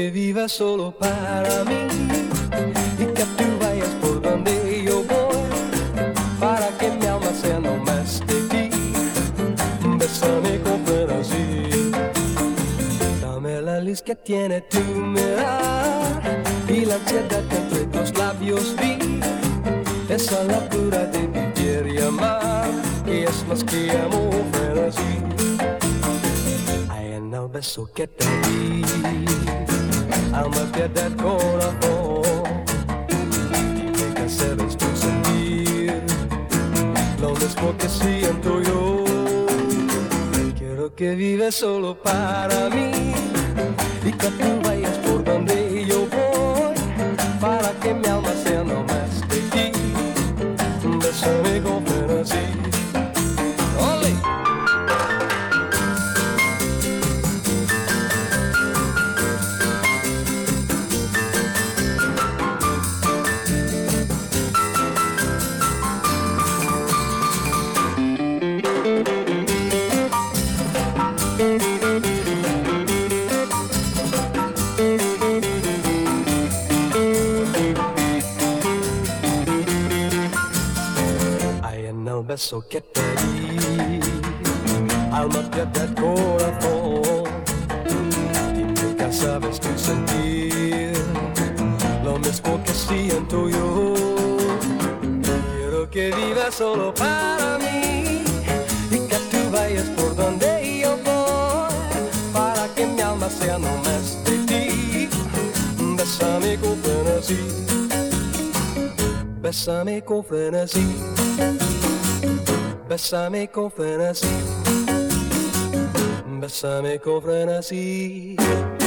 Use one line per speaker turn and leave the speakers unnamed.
que vivas solo para mí y que tú vayas por donde yo voy, para que mi alma sea no más de ti. Bésame con frenesí, dame la luz que tiene tu mirar y la ansiedad que entre tus labios vi. Esa locura de vivir y amar, que es más que amor, frenesí. Ay, en el beso que te di, alma, piedad, corazón, dime que sabes tú sentir lo mismo que siento yo. Quiero que vives solo para mí y que tú vayas por donde yo voy, para que mi alma sea no más de ti. Bésame con frenesí. ¡Ole! Beso que te di, alma, piedad, corazón, dime que sabes tú sentir lo mismo que siento yo. Quiero que vivas solo para mí y que tú vayas por donde yo voy, para que mi alma sea no más de ti. Bésame con frenesí, bésame con frenesí. Bésame con frenesí, bésame con frenesí.